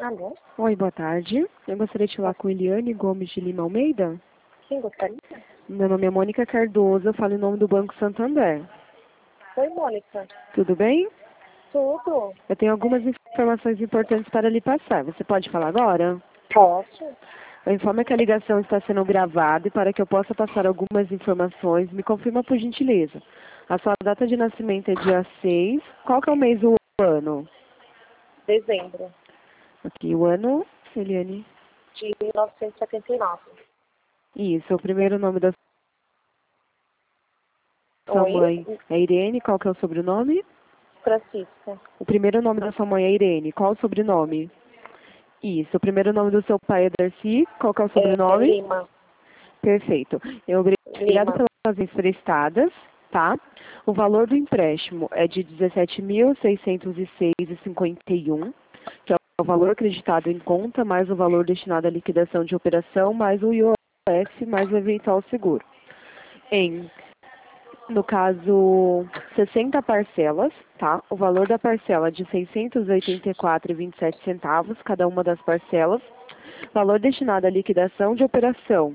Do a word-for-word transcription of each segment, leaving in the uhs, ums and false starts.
Alô? Oi, boa tarde. Eu gostaria de falar com Eliane Gomes de Lima Almeida. Quem gostaria? Meu nome é Mônica Cardoso, eu falo em nome do Banco Santander. Oi, Mônica. Tudo bem? Tudo? Eu tenho algumas informações importantes para lhe passar. Você pode falar agora? Posso? Eu informo que a ligação está sendo gravada e para que eu possa passar algumas informações, me confirma por gentileza. A sua data de nascimento é dia seis. Qual que é o mês do ano? Dezembro Aqui, o ano, Eliane. de mil novecentos e setenta e nove. Isso, o primeiro nome da sua Oi? mãe é Irene. Qual que é o sobrenome? Francisca. O primeiro nome da sua mãe é Irene. Qual o sobrenome? Isso. O primeiro nome do seu pai é Darcy. Qual que é o É, sobrenome? Lima. Perfeito. Eu obrigado Lima. pelas emprestadas, tá? O valor do empréstimo é de dezessete mil seiscentos e seis reais e cinquenta e um, que é o valor acreditado em conta, mais o valor destinado à liquidação de operação, mais o I O F, mais o eventual seguro. Em No caso, sessenta parcelas, tá? O valor da parcela é de seiscentos e oitenta e quatro reais e vinte e sete centavos, cada uma das parcelas. Valor destinado à liquidação de operação.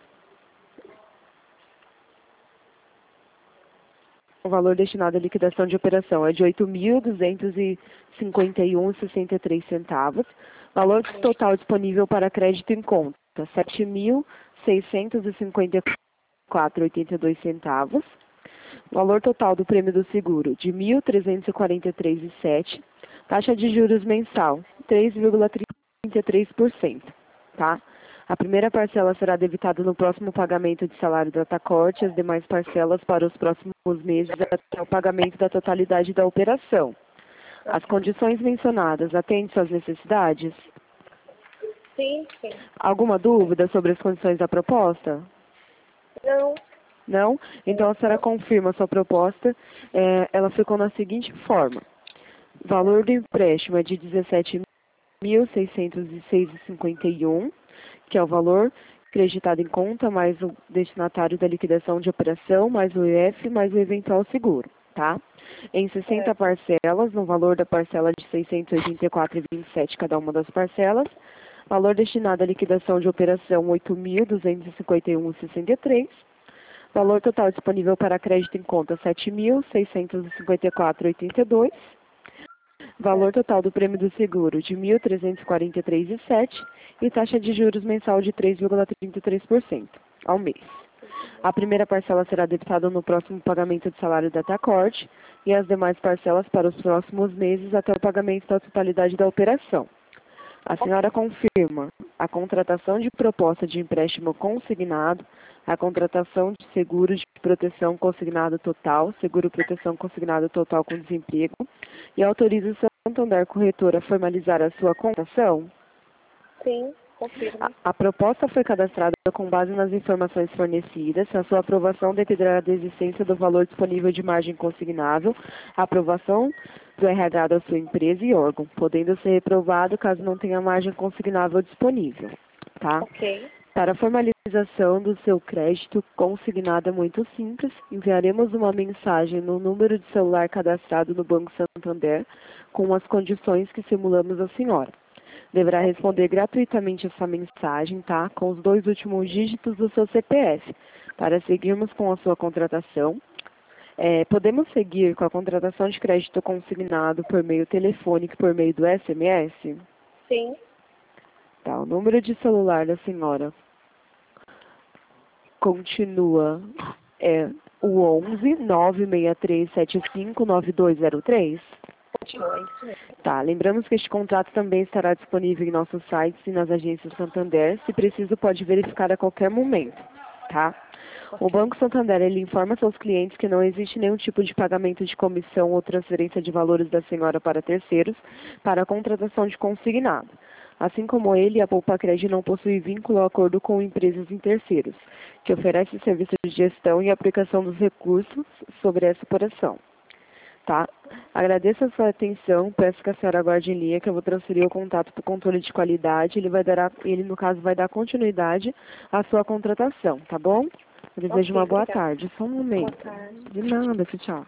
O valor destinado à liquidação de operação é de oito mil duzentos e cinquenta e um reais e sessenta e três centavos. Valor total disponível para crédito em conta, sete mil seiscentos e cinquenta e quatro reais e oitenta e dois centavos. Valor total do prêmio do seguro de mil trezentos e quarenta e três reais e sete centavos. Taxa de juros mensal três vírgula trinta e três por cento, tá? A primeira parcela será debitada no próximo pagamento de salário da Tacorte, as demais parcelas para os próximos meses até o pagamento da totalidade da operação. As condições mencionadas atendem suas necessidades? Sim, sim. Alguma dúvida sobre as condições da proposta? Não. Não? Então a senhora confirma a sua proposta. É, ela ficou na seguinte forma. O valor do empréstimo é de dezessete mil seiscentos e seis reais e cinquenta e um, que é o valor acreditado em conta, mais o destinatário da liquidação de operação, mais o I F, mais o eventual seguro, tá? Em sessenta parcelas, no valor da parcela de seiscentos e oitenta e quatro reais e vinte e sete cada uma das parcelas. Valor destinado à liquidação de operação, oito mil duzentos e cinquenta e um reais e sessenta e três. Valor total disponível para crédito em conta, sete mil seiscentos e cinquenta e quatro reais e oitenta e dois. Valor total do prêmio do seguro de mil trezentos e quarenta e três reais e sete centavos e taxa de juros mensal de três vírgula trinta e três por cento ao mês. A primeira parcela será debitada no próximo pagamento de salário da Tacorte e as demais parcelas para os próximos meses até o pagamento da totalidade da operação. A senhora confirma a contratação de proposta de empréstimo consignado, a contratação de seguro de proteção consignado total, seguro proteção consignado total com desemprego, e autoriza o Santander Corretora a formalizar a sua contratação? Sim, confirmo. A, a proposta foi cadastrada com base nas informações fornecidas. A sua aprovação dependerá da existência do valor disponível de margem consignável, a aprovação do R H da sua empresa e órgão, podendo ser reprovado caso não tenha margem consignável disponível, tá? Ok. Para a formalização do seu crédito consignado é muito simples. Enviaremos uma mensagem no número de celular cadastrado no Banco Santander com as condições que simulamos à senhora. Deverá responder gratuitamente essa mensagem, tá? Com os dois últimos dígitos do seu C P F, para seguirmos com a sua contratação. É, podemos seguir com a contratação de crédito consignado por meio telefônico e por meio do S M S? Sim. Tá, o número de celular da senhora continua é o onze nove seis três sete cinco nove dois zero três? Continua, isso mesmo. Tá, lembramos que este contrato também estará disponível em nossos sites e nas agências Santander. Se preciso, pode verificar a qualquer momento, tá? O Banco Santander, ele informa seus clientes que não existe nenhum tipo de pagamento de comissão ou transferência de valores da senhora para terceiros para a contratação de consignado. Assim como ele, a Poupacred não possui vínculo ou acordo com empresas em terceiros, que oferecem serviços de gestão e aplicação dos recursos sobre essa operação. Tá? Agradeço a sua atenção, peço que a senhora aguarde em linha, que eu vou transferir o contato para o controle de qualidade, ele vai dar, a, ele no caso vai dar continuidade à sua contratação, tá bom? Eu desejo Ok, uma boa obrigada. tarde, só um momento. Boa tarde. De nada, tchau, tchau.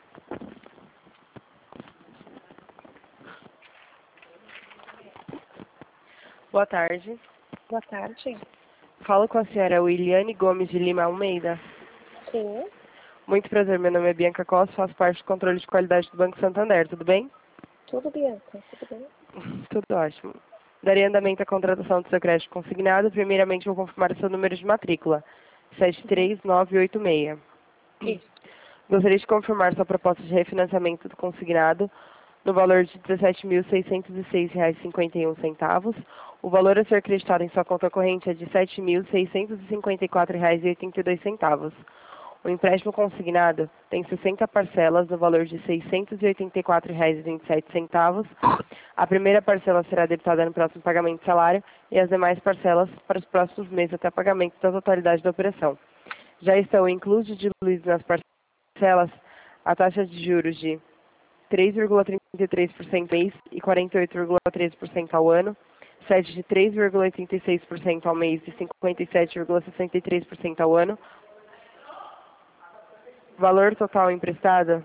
Boa tarde. Boa tarde. Falo com a senhora Williane Gomes de Lima Almeida. Sim, Muito prazer, meu nome é Bianca Costa, faço parte do controle de qualidade do Banco Santander, tudo bem? tudo Bianca, tudo bem? Tudo ótimo. Daria andamento à contratação do seu crédito consignado. Primeiramente, vou confirmar o seu número de matrícula, sete três nove oito seis. Isso. Gostaria de confirmar sua proposta de refinanciamento do consignado no valor de dezessete mil seiscentos e seis reais e cinquenta e um centavos. O valor a ser creditado em sua conta corrente é de sete mil seiscentos e cinquenta e quatro reais e oitenta e dois centavos. O empréstimo consignado tem sessenta parcelas no valor de seiscentos e oitenta e quatro reais e vinte e sete centavos. A primeira parcela será debitada no próximo pagamento de salário e as demais parcelas para os próximos meses até pagamento da totalidade da operação. Já estão inclusos e diluídos nas parcelas a taxa de juros de três vírgula trinta e três por cento mês e quarenta e oito vírgula treze por cento ao ano, sede de três vírgula oitenta e seis por cento ao mês e cinquenta e sete vírgula sessenta e três por cento ao ano. Valor total emprestado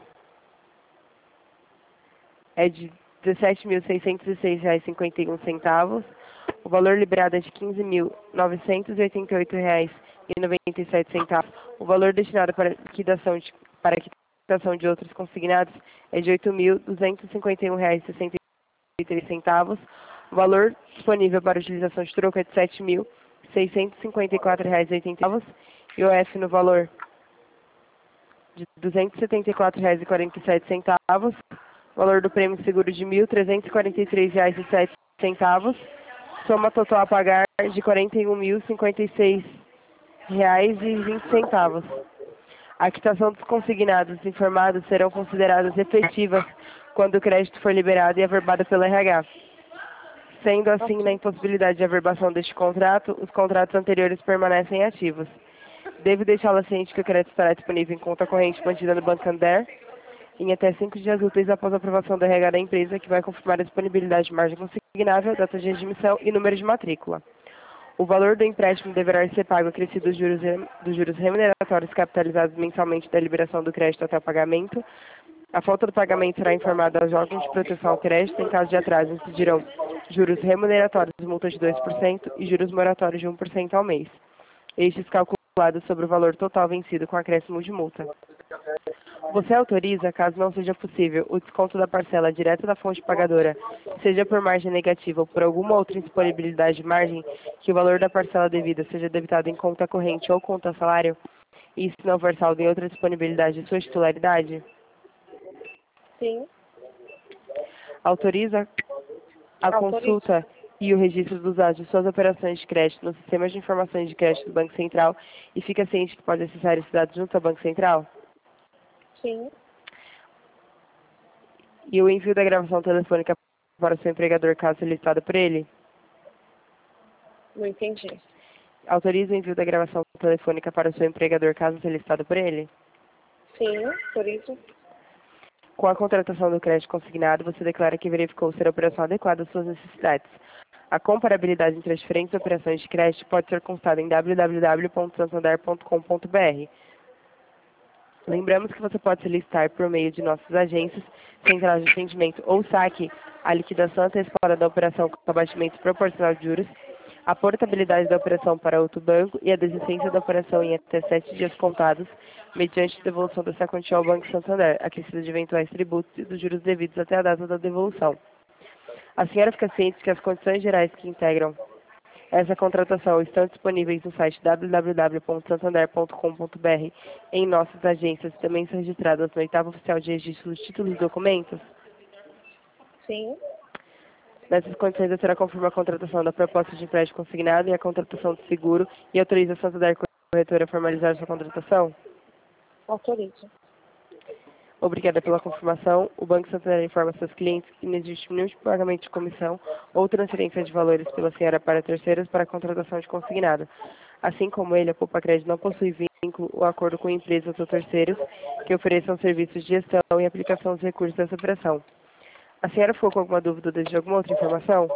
é de dezessete mil seiscentos e seis reais e cinquenta e um centavos. O valor liberado é de quinze mil novecentos e oitenta e oito reais e noventa e sete centavos. O valor destinado para liquidação de, para quitação de outros consignados é de oito mil duzentos e cinquenta e um reais e sessenta e três centavos. O valor disponível para utilização de troco é de sete mil seiscentos e cinquenta e quatro reais e oitenta centavos. E o F no valor de duzentos e setenta e quatro reais e quarenta e sete centavos. Valor do prêmio seguro de mil trezentos e quarenta e três reais e sete centavos. Soma total a pagar de quarenta e um mil cinquenta e seis reais e vinte centavos. A quitação dos consignados informados serão consideradas efetivas quando o crédito for liberado e averbado pelo R H. Sendo assim, na impossibilidade de averbação deste contrato, os contratos anteriores permanecem ativos. Devo deixá-la ciente que o crédito estará disponível em conta corrente mantida no Banco Santander em até cinco dias úteis após a aprovação do R H da empresa, que vai confirmar a disponibilidade de margem consignável, data de admissão e número de matrícula. O valor do empréstimo deverá ser pago acrescido dos juros, dos juros remuneratórios capitalizados mensalmente da liberação do crédito até o pagamento. A falta do pagamento será informada aos órgãos de proteção ao crédito. Em caso de atraso, incidirão juros remuneratórios de multa de dois por cento e juros moratórios de um por cento ao mês. Estes calculados sobre o valor total vencido com acréscimo de multa. Você autoriza, caso não seja possível, o desconto da parcela direto da fonte pagadora, seja por margem negativa ou por alguma outra indisponibilidade de margem, que o valor da parcela devida seja debitado em conta corrente ou conta salário, e se não for saldo em outra disponibilidade de sua titularidade? Sim, Autoriza a autorizo. consulta e o registro dos dados de suas operações de crédito no sistema de informações de crédito do Banco Central e fica ciente que pode acessar esses dados junto ao Banco Central? Sim, E o envio da gravação telefônica para o seu empregador, caso solicitado por ele? não entendi. Autoriza o envio da gravação telefônica para o seu empregador, caso solicitado por ele? Sim, autorizo. Com a contratação do crédito consignado, você declara que verificou ser a operação adequada às suas necessidades. A comparabilidade entre as diferentes operações de crédito pode ser constada em w w w ponto santander ponto com ponto b r. Lembramos que você pode solicitar por meio de nossas agências, centrais de atendimento ou saque, a liquidação antecipada da operação com abatimento proporcional de juros, a portabilidade da operação para outro banco e a desistência da operação em até sete dias contados, mediante devolução dessa quantia ao Banco Santander, acrescida de eventuais tributos e dos juros devidos até a data da devolução. A senhora fica ciente que as condições gerais que integram essa contratação estão disponíveis no site w w w ponto santander ponto com ponto b r, em nossas agências, também são registradas no oitavo oficial de registro dos títulos e documentos. Sim, Nessas condições, a senhora confirma a contratação da proposta de empréstimo consignado e a contratação do seguro e autoriza a Santander Corretora a formalizar sua contratação? autorizo. Obrigada pela confirmação. O Banco Santander informa seus clientes que não existe nenhum tipo de pagamento de comissão ou transferência de valores pela senhora para terceiros para a contratação de consignado. Assim como ele, a Poupa Crédito não possui vínculo ou acordo com empresas ou terceiros que ofereçam serviços de gestão e aplicação dos recursos dessa operação. A senhora ficou com alguma dúvida ou deseja alguma outra informação?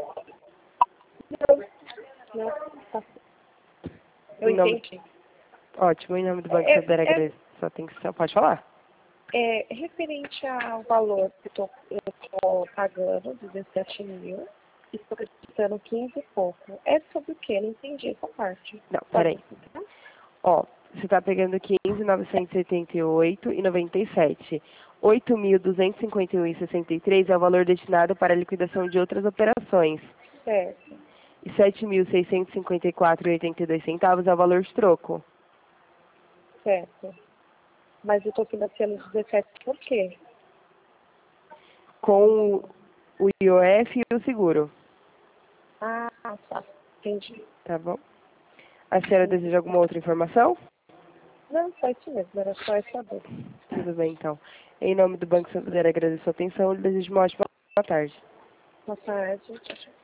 Não, tá. Eu Em nome... entendi. Ótimo. Em nome do Banco É, Santander, é, agradeço sua atenção. Pode falar? é referente ao valor que eu tô, eu tô pagando, dezessete mil. estou acreditando quinze e pouco. É sobre o quê? Eu não entendi essa parte. Não, peraí. Ó, você está pegando quinze mil novecentos e oitenta e oito e noventa e sete. oito mil duzentos e cinquenta e um e sessenta e três é o valor destinado para a liquidação de outras operações. Certo, E sete mil seiscentos e cinquenta e quatro e oitenta e dois centavos é o valor de troco. certo. Mas eu estou financiando dezessete por quê? Com o I O F e o seguro, Ah, tá. Entendi. tá bom? A senhora deseja alguma outra informação? Não, só isso mesmo. Era só essa dúvida. Tudo bem, então. Em nome do Banco Santander, agradeço a atenção e desejo uma ótima tarde. Boa tarde. Tchau, tchau.